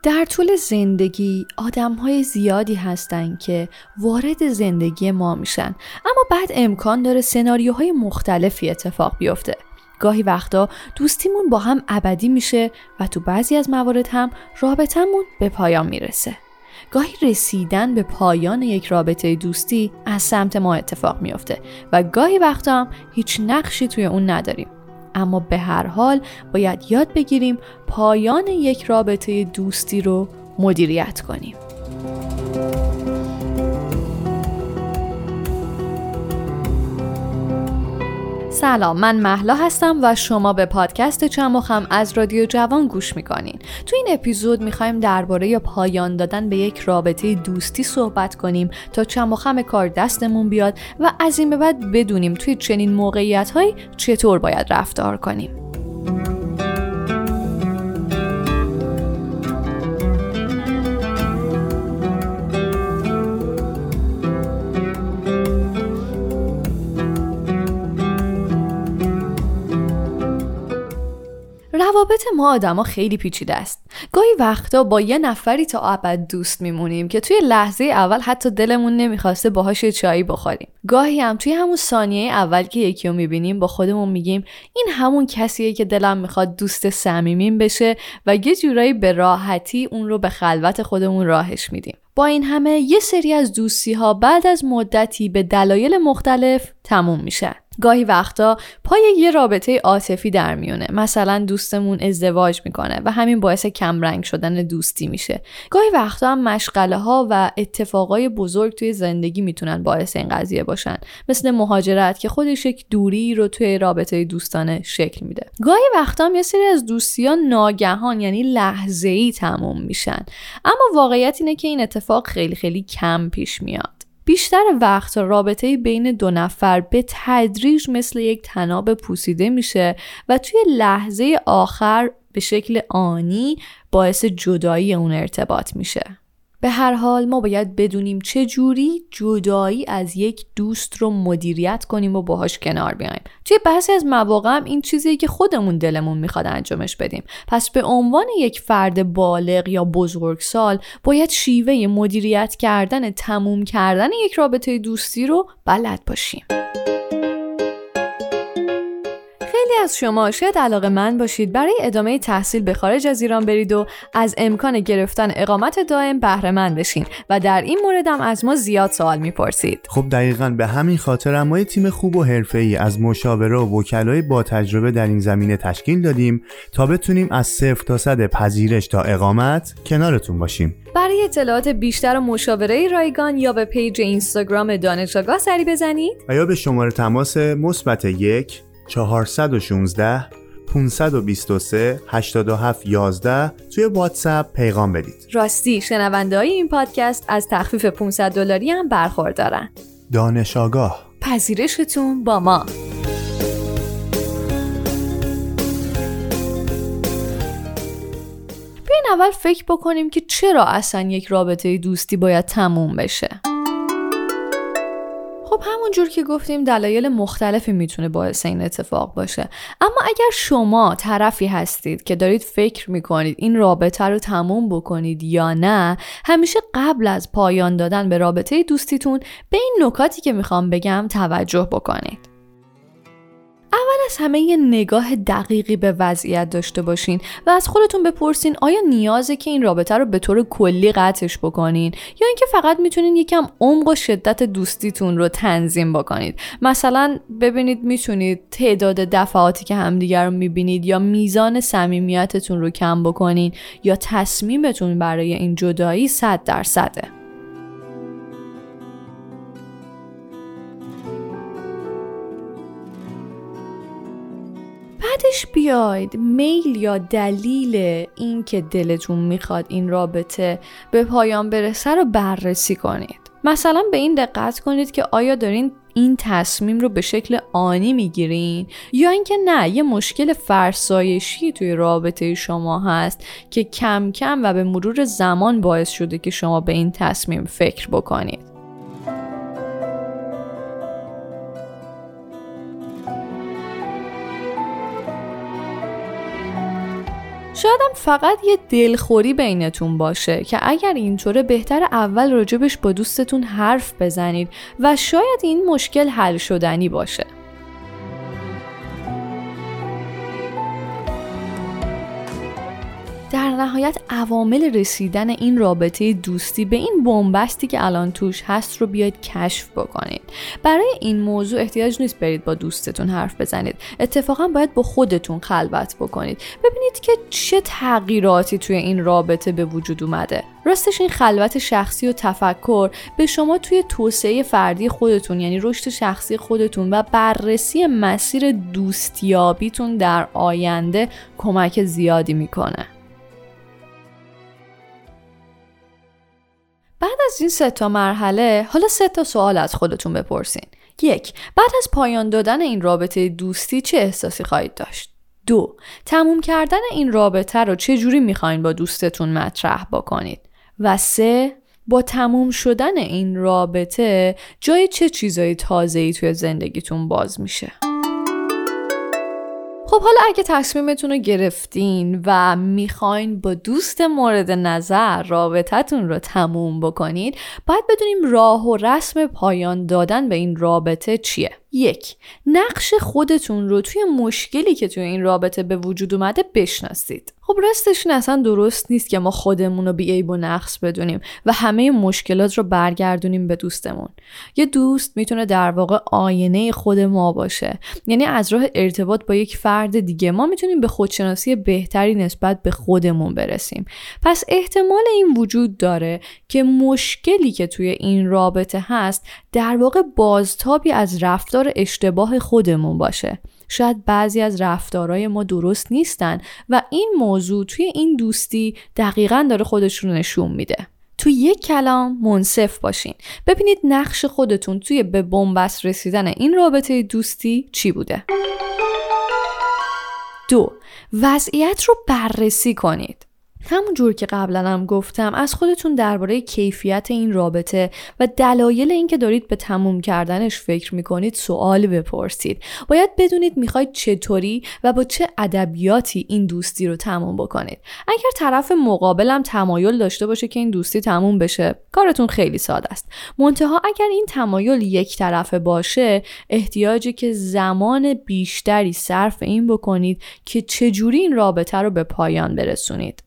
در طول زندگی آدم‌های زیادی هستن که وارد زندگی ما میشن، اما بعد امکان داره سناریوهای مختلفی اتفاق بیفته. گاهی وقتا دوستیمون با هم ابدی میشه و تو بعضی از موارد هم رابطمون به پایان میرسه. گاهی رسیدن به پایان یک رابطه دوستی از سمت ما اتفاق میفته و گاهی وقتا هم هیچ نقشی توی اون نداریم. اما به هر حال باید یاد بگیریم پایان یک رابطه دوستی رو مدیریت کنیم. سلام، من مهلا هستم و شما به پادکست چم و خم از رادیو جوان گوش میکنین. تو این اپیزود میخوایم درباره پایان دادن به یک رابطه دوستی صحبت کنیم تا چم و خم کار دستمون بیاد و از این به بعد بدونیم توی چنین موقعیت‌هایی چطور باید رفتار کنیم. روابط ما آدما خیلی پیچیده است. گاهی وقتا با یه نفری تا ابد دوست میمونیم که توی لحظه اول حتی دلمون نمیخواسته باهاش چایی بخوریم. گاهی هم توی همون ثانیه اول که یکی رو میبینیم با خودمون میگیم این همون کسیه که دلم میخواد دوست صمیمیم بشه و یه جورایی به راحتی اون رو به خلوت خودمون راهش میدیم. با این همه یه سری از دوستی ها بعد از مدتی به دلایل مختلف تموم میشن. گاهی وقتا پای یه رابطه عاطفی در میونه، مثلا دوستمون ازدواج میکنه و همین باعث کمرنگ شدن دوستی میشه. گاهی وقتا هم مشغله ها و اتفاقای بزرگ توی زندگی میتونن باعث این قضیه باشن، مثل مهاجرت که خودش یک دوری رو توی رابطه دوستانه شکل میده. گاهی وقتا هم یه سری از دوستی‌ها ناگهان یعنی لحظه‌ای تموم میشن، اما واقعیت اینه که این اتفاق خیلی خیلی کم پیش میاد. بیشتر وقت رابطه بین دو نفر به تدریج مثل یک طناب پوسیده میشه و توی لحظه آخر به شکل آنی باعث جدایی اون ارتباط میشه. به هر حال ما باید بدونیم چجوری جدایی از یک دوست رو مدیریت کنیم و باهاش کنار بیایم. توی بعضی از مواقع هم این چیزیه که خودمون دلمون میخواد انجامش بدیم. پس به عنوان یک فرد بالغ یا بزرگسال باید شیوه مدیریت کردن تموم کردن یک رابطه دوستی رو بلد باشیم. خیلی از شما شاید علاقه‌مند باشید برای ادامه تحصیل به خارج از ایران برید و از امکان گرفتن اقامت دائم بهره مند بشین و در این مورد هم از ما زیاد سوال میپرسید. خب دقیقاً به همین خاطر ما تیم خوب و حرفه‌ای از مشاوره و وکلای با تجربه در این زمینه تشکیل دادیم تا بتونیم از 0 تا 100 پذیرش تا اقامت کنارتون باشیم. برای اطلاعات بیشتر و مشاوره رایگان یا به پیج اینستاگرام دانش آگاه سری بزنید و یا به شماره تماس +1 416 523 87 11 توی واتساپ پیغام بدید. راستی شنونده‌های این پادکست از تخفیف $500 هم برخوردارن. دانش آگاه، پذیرشتون با ما. بیاین اول فکر بکنیم که چرا اصلا یک رابطه دوستی باید تموم بشه. خب همونجور که گفتیم دلایل مختلفی میتونه باعث این اتفاق باشه، اما اگر شما طرفی هستید که دارید فکر میکنید این رابطه رو تموم بکنید یا نه، همیشه قبل از پایان دادن به رابطه دوستیتون به این نکاتی که میخوام بگم توجه بکنید. اول از همه یه نگاه دقیقی به وضعیت داشته باشین و از خودتون بپرسین آیا نیازه که این رابطه رو به طور کلی قطعش بکنین یا اینکه فقط میتونین یکم عمق و شدت دوستیتون رو تنظیم بکنید. مثلا ببینید میتونید تعداد دفعاتی که همدیگر رو میبینید یا میزان صمیمیتتون رو کم بکنین یا تصمیمتون برای این جدایی 100%. بعدش بیاید میل یا دلیل این که دلتون میخواد این رابطه به پایان برسه رو بررسی کنید. مثلا به این دقت کنید که آیا دارین این تصمیم رو به شکل آنی میگیرین یا اینکه نه یه مشکل فرسایشی توی رابطه شما هست که کم کم و به مرور زمان باعث شده که شما به این تصمیم فکر بکنید. شاید هم فقط یه دلخوری بینتون باشه که اگر اینطوره بهتر اول راجبش با دوستتون حرف بزنید و شاید این مشکل حل شدنی باشه. در نهایت عوامل رسیدن این رابطه دوستی به این بنبستی که الان توش هست رو بیاید کشف بکنید. برای این موضوع احتیاج نیست برید با دوستتون حرف بزنید. اتفاقا باید با خودتون خلوت بکنید. ببینید که چه تغییراتی توی این رابطه به وجود اومده. راستش این خلوت شخصی و تفکر به شما توی توسعه فردی خودتون، یعنی رشد شخصی خودتون و بررسی مسیر دوستیابیتون در آینده کمک زیادی میکنه. بعد از این 3 مرحله، حالا 3 سوال از خودتون بپرسین. 1. بعد از پایان دادن این رابطه دوستی چه احساسی خواهید داشت؟ 2. تموم کردن این رابطه رو چه جوری میخواین با دوستتون مطرح بکنید؟ و 3. با تموم شدن این رابطه جای چه چیزای تازه‌ای توی زندگیتون باز میشه؟ خب حالا اگه تصمیمتون رو گرفتین و میخواین با دوست مورد نظر رابطتون رو تموم بکنید، باید بدونیم راه و رسم پایان دادن به این رابطه چیه. 1. نقش خودتون رو توی مشکلی که توی این رابطه به وجود اومده بشناسید. خب راستش اصلا درست نیست که ما خودمون رو بی‌عیب و نقص بدونیم و همه مشکلات رو برگردونیم به دوستمون. یه دوست میتونه در واقع آینه خود ما باشه. یعنی از راه ارتباط با یک فرد دیگه ما میتونیم به خودشناسی بهتری نسبت به خودمون برسیم. پس احتمال این وجود داره که مشکلی که توی این رابطه هست در واقع بازتابی از رفتار اشتباه خودمون باشه. شاید بعضی از رفتارهای ما درست نیستن و این موضوع توی این دوستی دقیقاً داره خودش رو نشون میده. توی یک کلام منصف باشین. ببینید نقش خودتون توی به بنبست رسیدن این رابطه دوستی چی بوده. 2. وضعیت رو بررسی کنید. همون جور که قبلا هم گفتم از خودتون درباره کیفیت این رابطه و دلایل اینکه دارید به تموم کردنش فکر میکنید سوال بپرسید. باید بدونید میخواید چطوری و با چه ادبیاتی این دوستی رو تموم بکنید. اگر طرف مقابلم تمایل داشته باشه که این دوستی تموم بشه، کارتون خیلی ساده است. منتها اگر این تمایل یک طرفه باشه، احتیاجی که زمان بیشتری صرف این بکنید که چجوری این رابطه رو به پایان برسونید.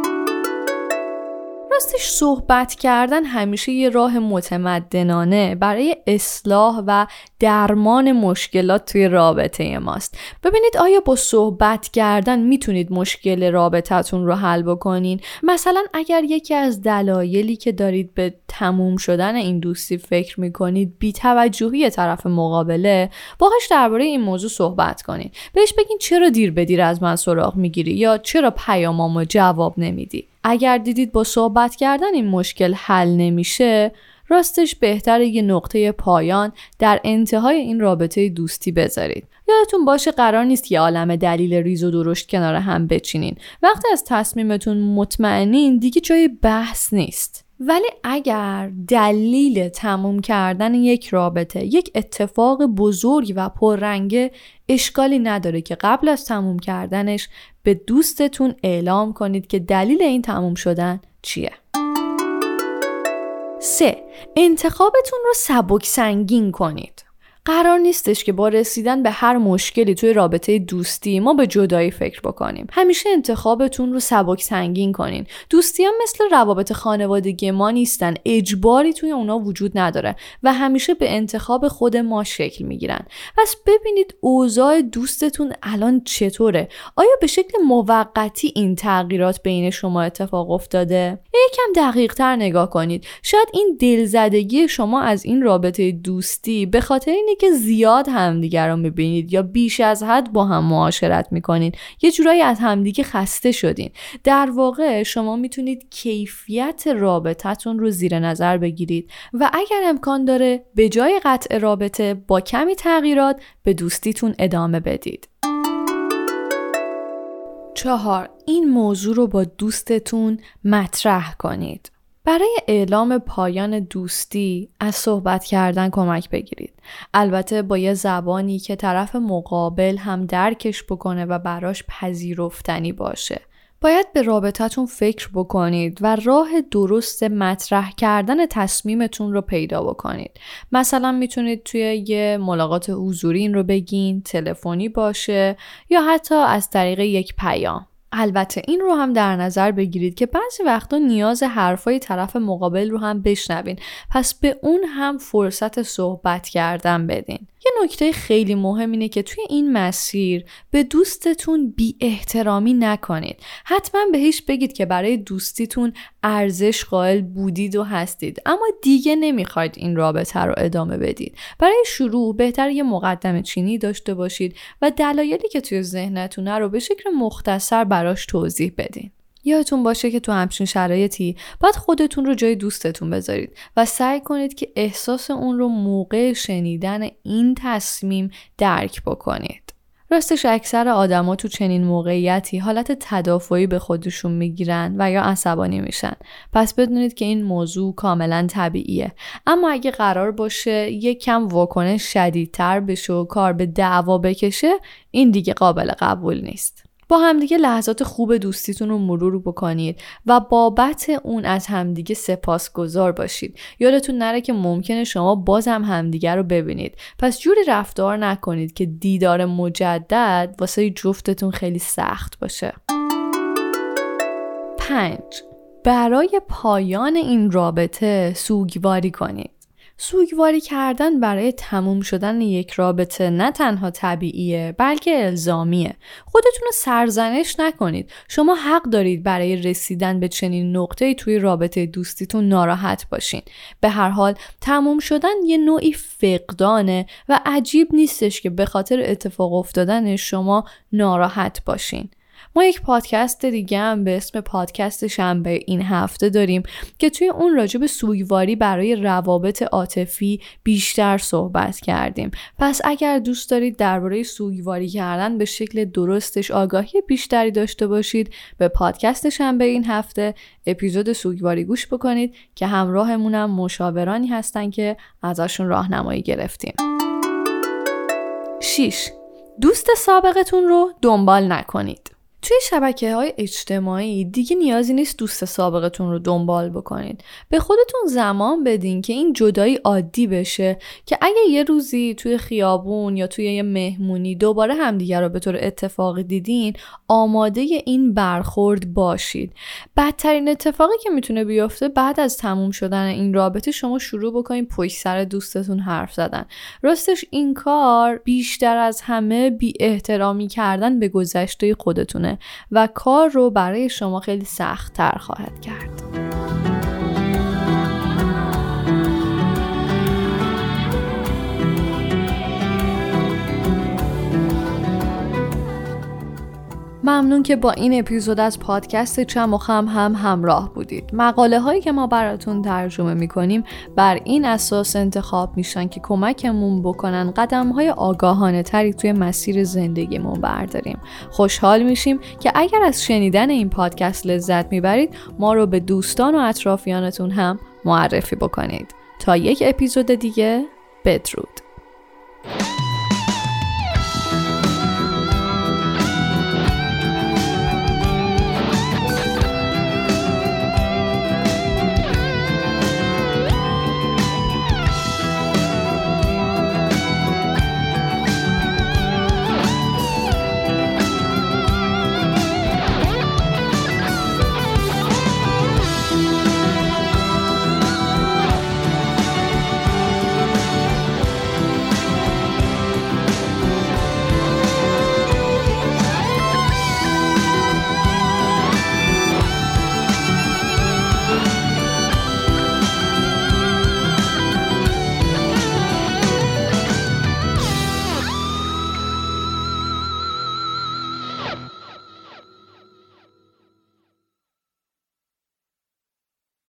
راستش صحبت کردن همیشه یه راه متمدنانه برای اصلاح و درمان مشکلات توی رابطه ماست. ببینید آیا با صحبت کردن میتونید مشکل رابطتون رو حل بکنین؟ مثلا اگر یکی از دلایلی که دارید به تموم شدن این دوستی فکر میکنید بی‌توجهی طرف مقابله، باهاش درباره این موضوع صحبت کنین. بهش بگین چرا دیر به دیر از من سراغ میگیری یا چرا پیامامو جواب نمیدی. اگر دیدید با صحبت کردن این مشکل حل نمیشه، راستش بهتره یه نقطه پایان در انتهای این رابطه دوستی بذارید. یادتون باشه قرار نیست یه عالمه دلیل ریز و درشت کنار هم بچینین. وقتی از تصمیمتون مطمئنین دیگه جای بحث نیست. ولی اگر دلیل تموم کردن یک رابطه یک اتفاق بزرگ و پررنگه، اشکالی نداره که قبل از تموم کردنش به دوستتون اعلام کنید که دلیل این تموم شدن چیه. 3. انتخابتون رو سبک سنگین کنید. قرار نیستش که با رسیدن به هر مشکلی توی رابطه دوستی ما به جدایی فکر بکنیم. همیشه انتخابتون رو سبک سنگین کنین. دوستی هم مثل روابط خانوادگی ما نیستن. اجباری توی اونا وجود نداره و همیشه به انتخاب خود ما شکل میگیرن. پس ببینید اوضاع دوستتون الان چطوره؟ آیا به شکل موقتی این تغییرات بین شما اتفاق افتاده؟ یکم دقیق تر نگاه کنید. شاید این دلزدگی شما از این رابطه دوستی به خاطر اینه که زیاد همدیگر رو میبینید یا بیش از حد با هم معاشرت میکنین. یه جورایی از همدیگه خسته شدین. در واقع شما میتونید کیفیت رابطتون رو زیر نظر بگیرید و اگر امکان داره به جای قطع رابطه با کمی تغییرات به دوستیتون ادامه بدید. 4. این موضوع رو با دوستتون مطرح کنید. برای اعلام پایان دوستی از صحبت کردن کمک بگیرید. البته با یه زبانی که طرف مقابل هم درکش بکنه و براش پذیرفتنی باشه. باید به رابطتون فکر بکنید و راه درست مطرح کردن تصمیمتون رو پیدا بکنید. مثلا میتونید توی یه ملاقات حضوری این رو بگین، تلفنی باشه یا حتی از طریق یک پیام. البته این رو هم در نظر بگیرید که بعضی وقتا نیاز حرفای طرف مقابل رو هم بشنوین، پس به اون هم فرصت صحبت کردن بدین. یه نکته خیلی مهم اینه که توی این مسیر به دوستتون بی احترامی نکنید. حتما بهش بگید که برای دوستیتون ارزش قائل بودید و هستید، اما دیگه نمیخواید این رابطه رو ادامه بدید. برای شروع بهتر یه مقدمه چینی داشته باشید و دلایلی که توی ذهنتونه رو به شکل مختصر براش توضیح بدین. یادتون باشه که تو همچین شرایطی باید خودتون رو جای دوستتون بذارید و سعی کنید که احساس اون رو موقع شنیدن این تصمیم درک بکنید. راستش اکثر آدما تو چنین موقعیتی حالت تدافعی به خودشون میگیرن و یا عصبانی میشن. پس بدونید که این موضوع کاملا طبیعیه. اما اگه قرار باشه یک کم واکنش شدیدتر بشه و کار به دعوا بکشه، این دیگه قابل قبول نیست. با همدیگه لحظات خوب دوستیتون رو مرور بکنید و بابت اون از همدیگه سپاسگزار باشید. یادتون نره که ممکنه شما بازم همدیگه رو ببینید. پس جوری رفتار نکنید که دیدار مجدد واسه جفتتون خیلی سخت باشه. 5. برای پایان این رابطه سوگواری کنید. سوگواری کردن برای تموم شدن یک رابطه نه تنها طبیعیه بلکه الزامیه. خودتون رو سرزنش نکنید. شما حق دارید برای رسیدن به چنین نقطه‌ای توی رابطه دوستیتون ناراحت باشین. به هر حال تموم شدن یه نوعی فقدانه و عجیب نیستش که به خاطر اتفاق افتادن شما ناراحت باشین. ما یک پادکست دیگه هم به اسم پادکست شنبه این هفته داریم که توی اون راجع به سوگواری برای روابط عاطفی بیشتر صحبت کردیم. پس اگر دوست دارید درباره سوگواری کردن به شکل درستش آگاهی بیشتری داشته باشید، به پادکست شنبه این هفته اپیزود سوگواری گوش بکنید که همراهمونم مشاورانی هستن که ازشون راهنمایی گرفتیم. 6. دوست سابقتون رو دنبال نکنید. توی شبکه‌های اجتماعی دیگه نیازی نیست دوست سابقتون رو دنبال بکنید. به خودتون زمان بدین که این جدایی عادی بشه که اگه یه روزی توی خیابون یا توی یه مهمونی دوباره همدیگه رو به طور اتفاقی دیدین، آماده این برخورد باشید. بدترین اتفاقی که میتونه بیفته بعد از تموم شدن این رابطه شما شروع بکنید پشت سر دوستتون حرف زدن. راستش این کار بیشتر از همه بی احترامی کردن به گذشته خودتونه و کار رو برای شما خیلی سخت‌تر خواهد کرد. ممنون که با این اپیزود از پادکست چم و خم هم همراه بودید. مقاله هایی که ما براتون ترجمه میکنیم بر این اساس انتخاب میشن که کمکمون بکنن قدم های آگاهانه تری توی مسیر زندگیمون برداریم. خوشحال میشیم که اگر از شنیدن این پادکست لذت میبرید ما رو به دوستان و اطرافیانتون هم معرفی بکنید. تا یک اپیزود دیگه، بدرود.